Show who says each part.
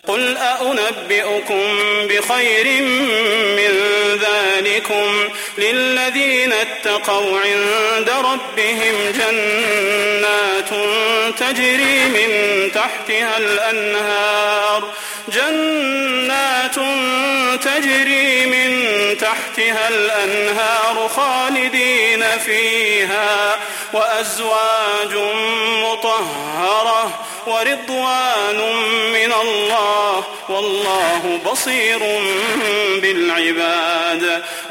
Speaker 1: قل أنبئكم بخير من ذلكم للذين اتقوا عند ربهم جنات تجري من تحتها الأنهار خالدين فيها وأزواج مطهرة ورضوان من الله والله بصير بالعباد.